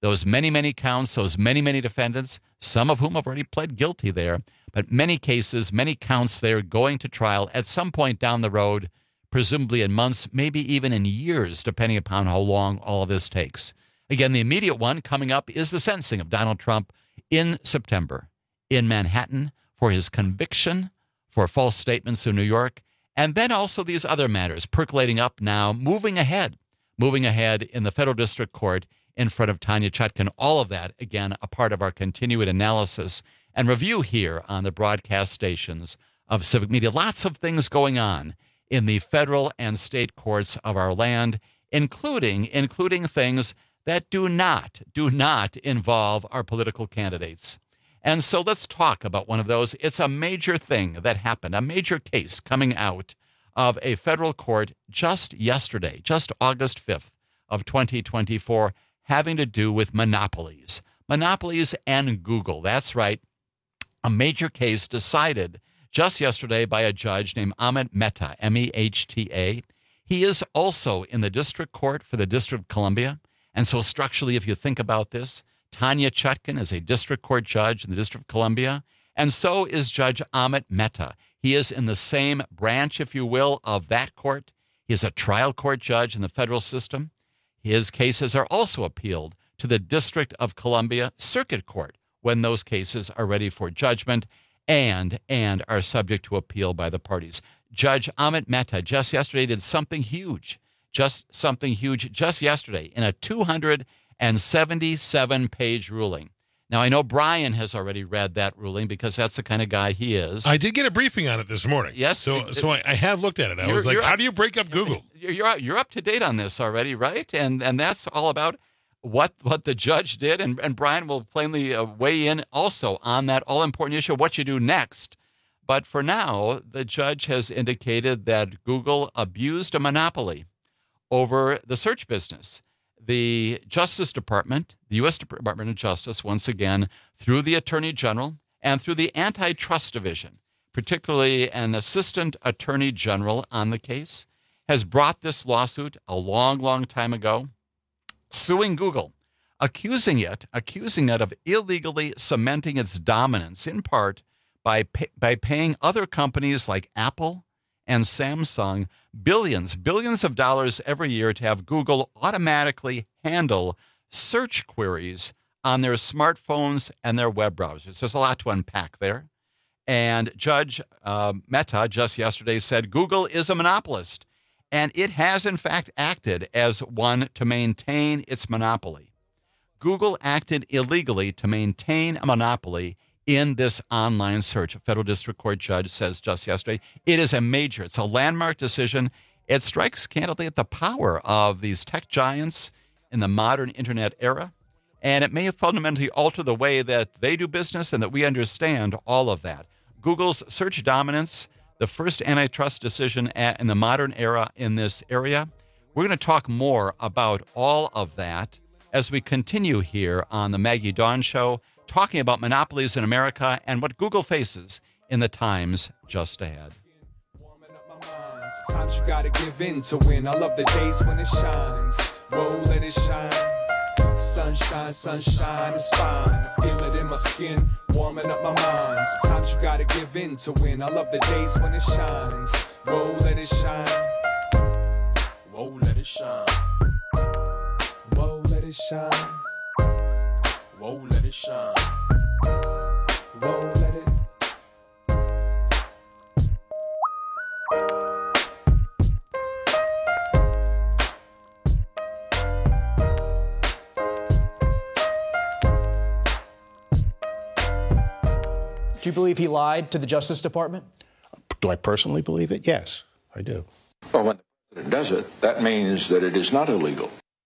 those many, many counts, those many, many defendants, some of whom have already pled guilty there, but many cases, many counts there going to trial at some point down the road, presumably in months, maybe even in years, depending upon how long all of this takes. Again, the immediate one coming up is the sentencing of Donald Trump in September in Manhattan for his conviction for false statements in New York, and then also these other matters percolating up now, moving ahead, moving ahead in the federal district court in front of Tanya Chutkan. All of that, again, a part of our continued analysis and review here on the broadcast stations of Civic Media. Lots of things going on in the federal and state courts of our land, including including things that do not, do not involve our political candidates. And so let's talk about one of those. It's a major thing that happened, a major case coming out of a federal court just yesterday, just August fifth of twenty twenty-four, having to do with monopolies. Monopolies and Google. That's right. A major case decided just yesterday by a judge named Amit Mehta, M E H T A. He is also in the district court for the District of Columbia. And so structurally, if you think about this, Tanya Chutkan is a district court judge in the District of Columbia, and so is Judge Amit Mehta. He is in the same branch, if you will, of that court. He is a trial court judge in the federal system. His cases are also appealed to the District of Columbia Circuit Court when those cases are ready for judgment and, and are subject to appeal by the parties. Judge Amit Mehta just yesterday did something huge, just something huge just yesterday in a two hundred seventy-seven page ruling. Now, I know Brian has already read that ruling because that's the kind of guy he is. I did get a briefing on it this morning. Yes. So it, so I, I have looked at it. I was like, how up, do you break up Google? You're, you're up to date on this already, right? And and that's all about what what the judge did. And, and Brian will plainly uh, weigh in also on that all-important issue of what you do next. But for now, the judge has indicated that Google abused a monopoly over the search business. The Justice Department, the U S Department of Justice, once again, through the Attorney General and through the Antitrust Division, particularly an Assistant Attorney General on the case, has brought this lawsuit a long, long time ago, suing Google, accusing it, accusing it of illegally cementing its dominance, in part by pay, by paying other companies like Apple and Samsung billions, billions of dollars every year to have Google automatically handle search queries on their smartphones and their web browsers. There's a lot to unpack there. And Judge uh, Mehta just yesterday said Google is a monopolist, and it has, in fact, acted as one to maintain its monopoly. Google acted illegally to maintain a monopoly in this online search. A federal district court judge says just yesterday. It is a major, it's a landmark decision. It strikes candidly at the power of these tech giants in the modern internet era, and it may fundamentally alter the way that they do business and that we understand all of that. Google's search dominance, the first antitrust decision in the modern era in this area. We're going to talk more about all of that as we continue here on the Maggie Dawn Show, talking about monopolies in America and what Google faces in the times just ahead. Sometimes you gotta give in to win. I love the days when it shines. Whoa, let it shine. Sunshine, sunshine, it's fine. I feel it in my skin, warming up my mind. Sometimes you gotta give in to win. I love the days when it shines. Whoa, let it shine. Whoa, let it shine. Whoa, let it shine. Whoa, let it shine. Whoa, let it. Do you believe he lied to the Justice Department? Do I personally believe it? Yes, I do. Well, when the president does it, that means that it is not illegal.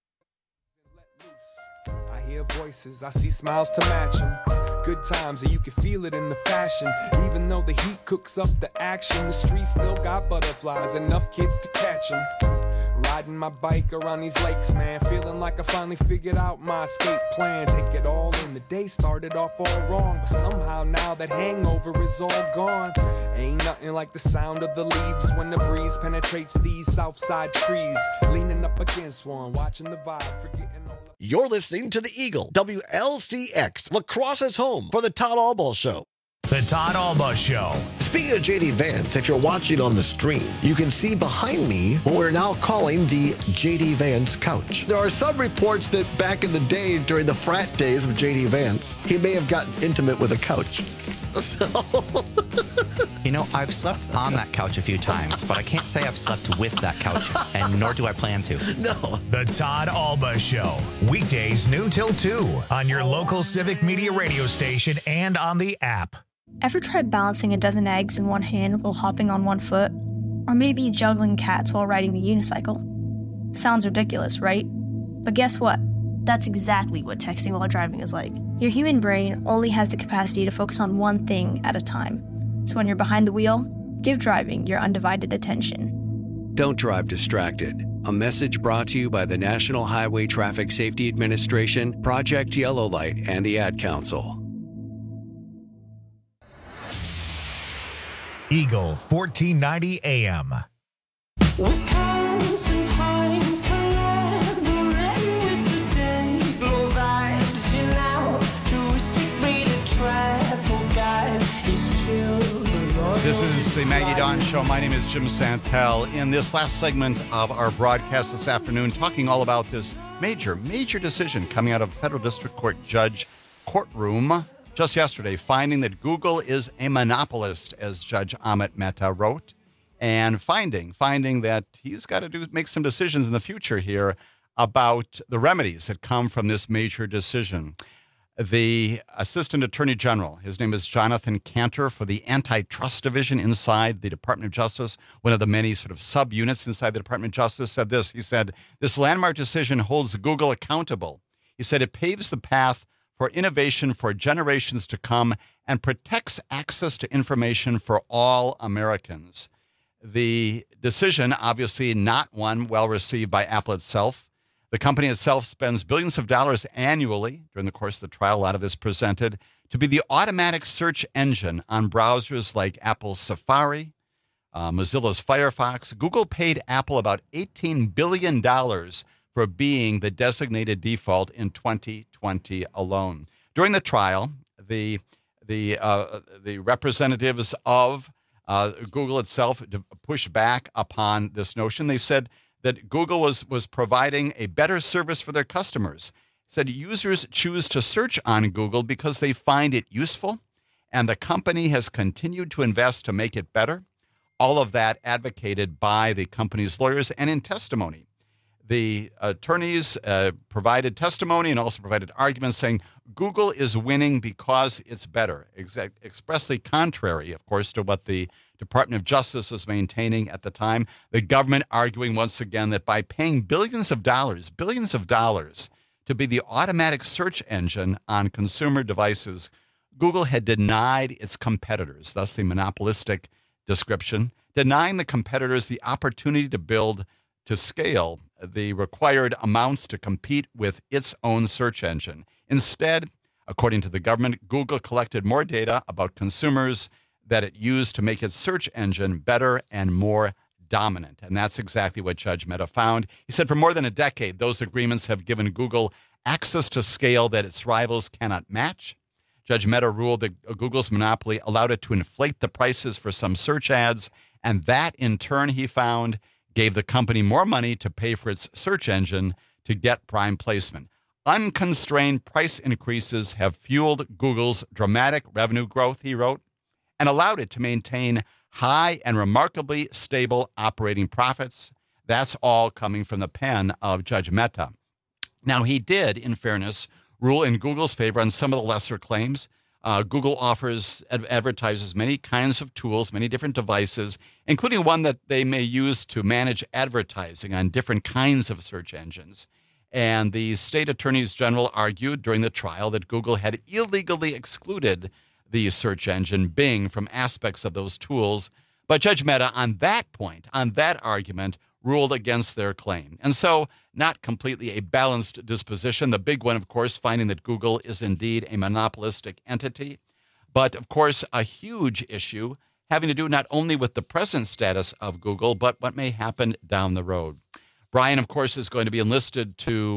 I hear voices, I see smiles to match them. Good times, and you can feel it in the fashion. Even though the heat cooks up the action, the streets still got butterflies, enough kids to catch them. Riding my bike around these lakes, man, feeling like I finally figured out my escape plan. Take it all in, the day started off all wrong, but somehow now that hangover is all gone. Ain't nothing like the sound of the leaves when the breeze penetrates these southside trees. Leaning up against one, watching the vibe, forgetting all about You're listening to the Eagle, W L C X, Lacrosse's home for the Todd Albaugh Show. The Todd Albaugh Show. Speaking of J D Vance, if you're watching on the stream, you can see behind me what we're now calling the J D Vance couch. There are some reports that back in the day, during the frat days of J D Vance, he may have gotten intimate with a couch. So... You know, I've slept on that couch a few times, but I can't say I've slept with that couch, and nor do I plan to. No. The Todd Albaugh Show. Weekdays noon till two on your local Civic Media radio station and on the app. Ever tried balancing a dozen eggs in one hand while hopping on one foot? Or maybe juggling cats while riding the unicycle? Sounds ridiculous, right? But guess what? That's exactly what texting while driving is like. Your human brain only has the capacity to focus on one thing at a time. So when you're behind the wheel, give driving your undivided attention. Don't drive distracted. A message brought to you by the National Highway Traffic Safety Administration, Project Yellow Light, and the Ad Council. Eagle fourteen ninety A M. Wisconsin Pines collaborate with the day. Low vibes, you know. Touristic rated travel guide. It's chill. This is the Maggie Dawn Show. My name is Jim Santel. In this last segment of our broadcast this afternoon, talking all about this major, major decision coming out of Federal District Court Judge courtroom just yesterday, finding that Google is a monopolist, as Judge Amit Mehta wrote, and finding finding that he's got to do make some decisions in the future here about the remedies that come from this major decision. The Assistant Attorney General, his name is Jonathan Cantor, for the Antitrust Division inside the Department of Justice, one of the many sort of subunits inside the Department of Justice, said this. He said, this landmark decision holds Google accountable. He said it paves the path for innovation for generations to come and protects access to information for all Americans. The decision, obviously not one well received by Apple itself. The company itself spends billions of dollars annually during the course of the trial, a lot of this presented, to be the automatic search engine on browsers like Apple's Safari, uh, Mozilla's Firefox. Google paid Apple about eighteen billion dollars for being the designated default in twenty twenty alone. During the trial, the the uh, the representatives of uh, Google itself pushed back upon this notion. They said that Google was was providing a better service for their customers. Said users choose to search on Google because they find it useful, and the company has continued to invest to make it better. All of that advocated by the company's lawyers, and in testimony, the attorneys uh, provided testimony and also provided arguments saying Google is winning because it's better, ex- expressly contrary, of course, to what the Department of Justice was maintaining at the time. The government arguing once again that by paying billions of dollars, billions of dollars to be the automatic search engine on consumer devices, Google had denied its competitors, thus the monopolistic description, denying the competitors the opportunity to build to scale the required amounts to compete with its own search engine. Instead, according to the government, Google collected more data about consumers that it used to make its search engine better and more dominant. And that's exactly what Judge Mehta found. He said for more than a decade, those agreements have given Google access to scale that its rivals cannot match. Judge Mehta ruled that Google's monopoly allowed it to inflate the prices for some search ads, and that, in turn, he found, gave the company more money to pay for its search engine to get prime placement. Unconstrained price increases have fueled Google's dramatic revenue growth, he wrote, and allowed it to maintain high and remarkably stable operating profits. That's all coming from the pen of Judge Mehta. Now, he did, in fairness, rule in Google's favor on some of the lesser claims. Uh, Google offers ad- advertisers many kinds of tools, many different devices, including one that they may use to manage advertising on different kinds of search engines. And the state attorneys general argued during the trial that Google had illegally excluded the search engine Bing from aspects of those tools. But Judge Mehta, on that point, on that argument, ruled against their claim. And so, not completely a balanced disposition. The big one, of course, finding that Google is indeed a monopolistic entity. But, of course, a huge issue having to do not only with the present status of Google, but what may happen down the road. Brian, of course, is going to be enlisted to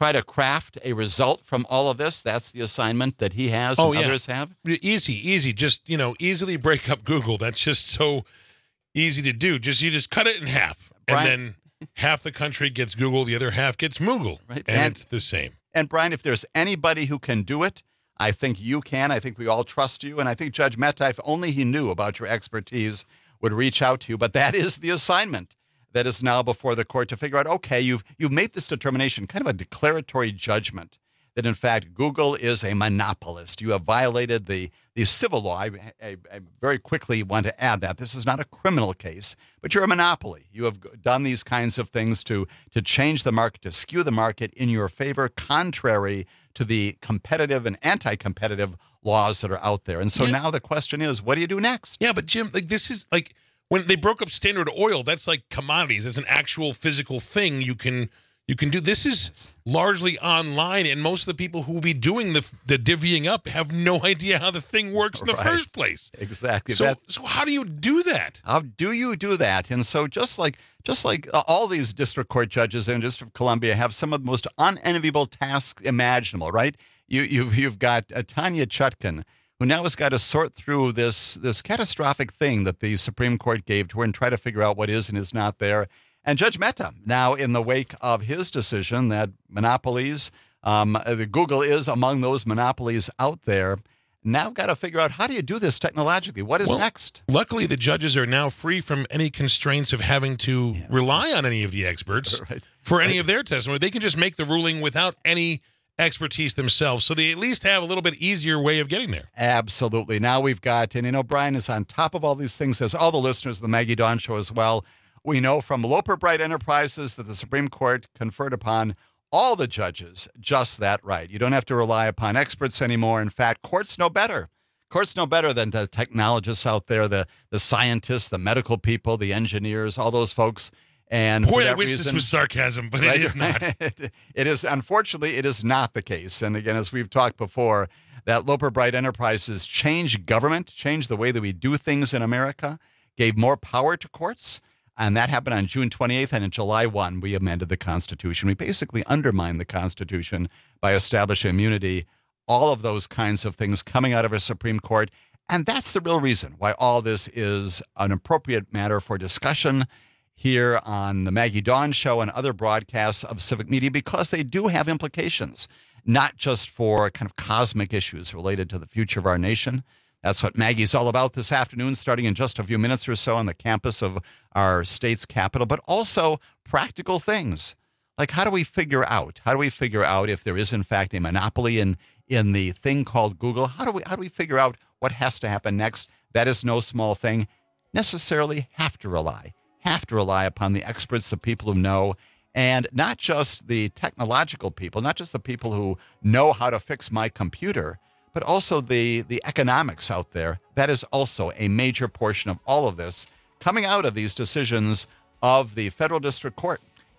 try to craft a result from all of this? That's the assignment that he has oh, and yeah. others have? Easy, easy. Just, you know, easily break up Google. That's just so easy to do. Just You just cut it in half, Brian, and then half the country gets Google, the other half gets Moogle, right. and, and it's the same. And, Brian, if there's anybody who can do it, I think you can. I think we all trust you. And I think Judge Mehta, if only he knew about your expertise, would reach out to you. But that is the assignment that is now before the court to figure out, okay, you've you've made this determination, kind of a declaratory judgment, that in fact Google is a monopolist. You have violated the, the civil law. I, I, I very quickly want to add that. This is not a criminal case, but you're a monopoly. You have done these kinds of things to, to change the market, to skew the market in your favor, contrary to the competitive and anti-competitive laws that are out there. And so Yeah. now the question is, what do you do next? Yeah, but Jim, like this is like when they broke up Standard Oil, that's like commodities. It's an actual physical thing you can you can do. This is largely online, and most of the people who will be doing the the divvying up have no idea how the thing works in the Right. first place. Exactly. So, That- so how do you do that? How do you do that? And so just like just like uh, all these district court judges in the District of Columbia have some of the most unenviable tasks imaginable, right? You, you've, you've got uh, Tanya Chutkan, who now has got to sort through this, this catastrophic thing that the Supreme Court gave to her and try to figure out what is and is not there. And Judge Mehta, now in the wake of his decision that monopolies, um, the Google is among those monopolies out there, now got to figure out, how do you do this technologically? What is Well, next? Luckily, the judges are now free from any constraints of having to rely on any of the experts Right. for any of their testimony. They can just make the ruling without any expertise themselves, so they at least have a little bit easier way of getting there. Absolutely. Now we've got, and you know, Brian is on top of all these things, as all the listeners of the Maggie Dawn Show as well. We know from Loper Bright Enterprises that the Supreme Court conferred upon all the judges just that right. You don't have to rely upon experts anymore. In fact, courts know better. Courts know better than the technologists out there, the, the scientists, the medical people, the engineers, all those folks. And for Boy, I that wish reason, this was sarcasm, but right? it is not. It is, unfortunately, it is not the case. And again, as we've talked before, that Loper Bright Enterprises changed government, changed the way that we do things in America, gave more power to courts. And that happened on June twenty-eighth. And on July first, we amended the Constitution. We basically undermined the Constitution by establishing immunity, all of those kinds of things coming out of our Supreme Court. And that's the real reason why all this is an appropriate matter for discussion here on the Maggie Dawn Show and other broadcasts of Civic Media, because they do have implications, not just for kind of cosmic issues related to the future of our nation. That's what Maggie's all about this afternoon, starting in just a few minutes or so on the campus of our state's capital, but also practical things. Like, how do we figure out, how do we figure out if there is, in fact, a monopoly in, in the thing called Google? How do we, how do we figure out what has to happen next? That is no small thing. Necessarily have to rely, have to rely upon the experts, the people who know, and not just the technological people, not just the people who know how to fix my computer, but also the, the economics out there. That is also a major portion of all of this coming out of these decisions of the Federal District Court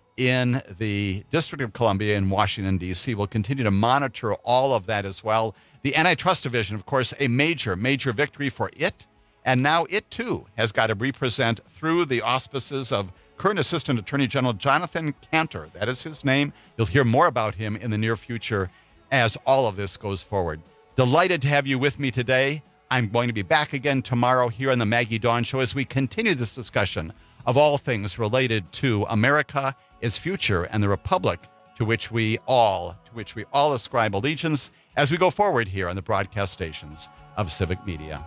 in the District of Columbia in Washington, D C. We'll continue to monitor all of that as well. The Antitrust Division, of course, a major, major victory for it. And now it, too, has got to represent through the auspices of current Assistant Attorney General Jonathan Cantor. That is his name. You'll hear more about him in the near future as all of this goes forward. Delighted to have you with me today. I'm going to be back again tomorrow here on the Maggie Dawn Show as we continue this discussion of all things related to America, its future, and the republic to which we all, to which we all ascribe allegiance as we go forward here on the broadcast stations of Civic Media.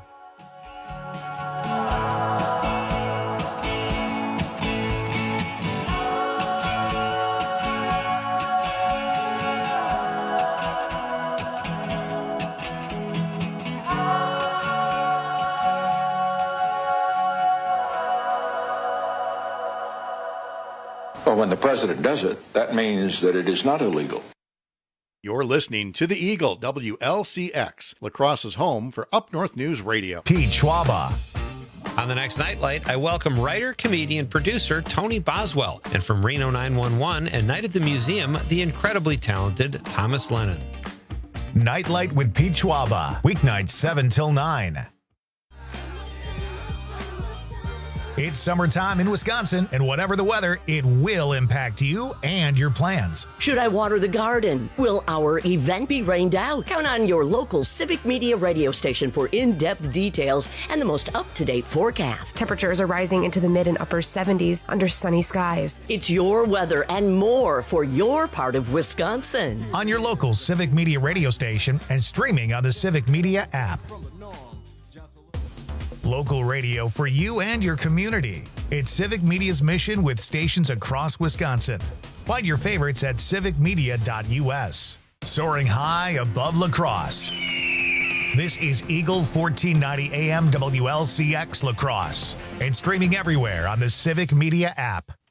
Well, when the president does it, that means that it is not illegal. You're listening to the Eagle, W L C X, La Crosse's home for Up North News Radio. Pete Schwaba. On the next Nightlight, I welcome writer, comedian, producer Tony Boswell, and from Reno nine one one and Night at the Museum, the incredibly talented Thomas Lennon. Nightlight with Pete Schwaba. Weeknights seven till nine. It's summertime in Wisconsin, and whatever the weather, it will impact you and your plans. Should I water the garden? Will our event be rained out? Count on your local Civic Media radio station for in-depth details and the most up-to-date forecast. Temperatures are rising into the mid and upper seventies under sunny skies. It's your weather and more for your part of Wisconsin. On your local Civic Media radio station and streaming on the Civic Media app. Local radio for you and your community. It's Civic Media's mission with stations across Wisconsin. Find your favorites at civic media dot u s. Soaring high above La Crosse. This is Eagle fourteen ninety A M W L C X La Crosse and streaming everywhere on the Civic Media app.